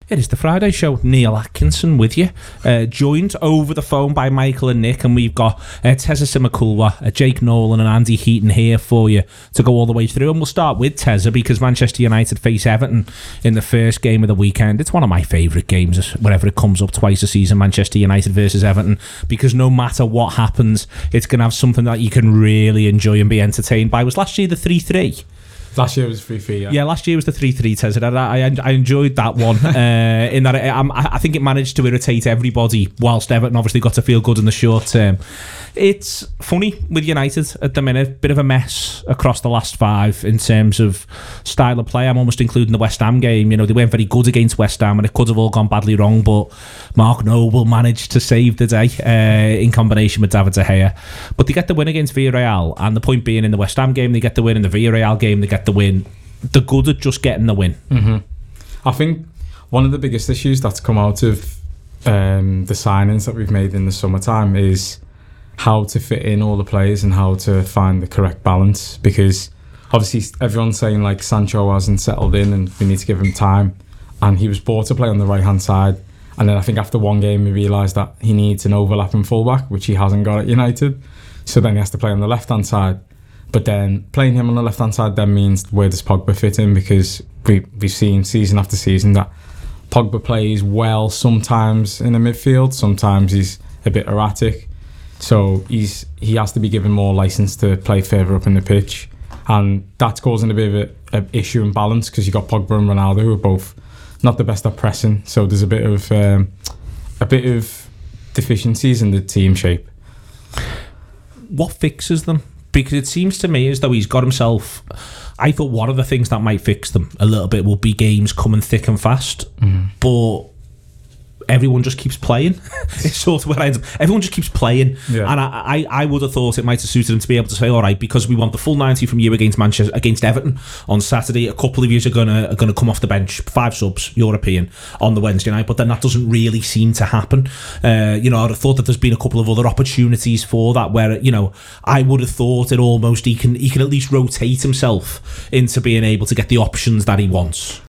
It is the Friday Show. Neil Atkinson with you, joined over the phone by Michael and Nick, and we've got Tezza Simakulwa, Jake Nolan and Andy Heaton here for you to go all the way through. And we'll start with Tezza because Manchester United face Everton in the first game of the weekend. It's one of my favourite games whenever it comes up twice a season, Manchester United versus Everton, because no matter what happens, it's going to have something that you can really enjoy and be entertained by. Was last year the 3-3? Last year was 3-3, yeah. Last year was the 3-3, Tezza. I enjoyed that one in that I think it managed to irritate everybody whilst Everton obviously got to feel good in the short term. It's funny with United at the minute, bit of a mess across the last five in terms of style of play. I'm almost including the West Ham game. You know, they weren't very good against West Ham and it could have all gone badly wrong, but Mark Noble managed to save the day in combination with David De Gea. But they get the win against Villarreal, and the point being, in the West Ham game they get the win, in the Villarreal game they get the win. They're good at just getting the win. Mm-hmm. I think one of the biggest issues that's come out of the signings that we've made in the summertime is how to fit in all the players and how to find the correct balance, because obviously everyone's saying like Sancho hasn't settled in and we need to give him time, and he was brought to play on the right hand side, and then I think after one game he realised that he needs an overlapping fullback, which he hasn't got at United, so then he has to play on the left hand side. But then playing him on the left hand side then means, where does Pogba fit in? Because we've seen season after season that Pogba plays well sometimes in the midfield, sometimes he's a bit erratic. So he has to be given more licence to play further up in the pitch, and that's causing a bit of an issue in balance, because you've got Pogba and Ronaldo who are both not the best at pressing. So there's a bit of deficiencies in the team shape. What fixes them? Because it seems to me as though he's got himself. I thought one of the things that might fix them a little bit will be games coming thick and fast, but everyone just keeps playing. It's sort of where I end up. Everyone just keeps playing, and I would have thought it might have suited him to be able to say, all right, because we want the full 90 from you against Everton on Saturday. A couple of you are gonna come off the bench, 5 subs, European, on the Wednesday night. But then that doesn't really seem to happen. I'd have thought that there's been a couple of other opportunities for that where I would have thought it almost he can at least rotate himself into being able to get the options that he wants.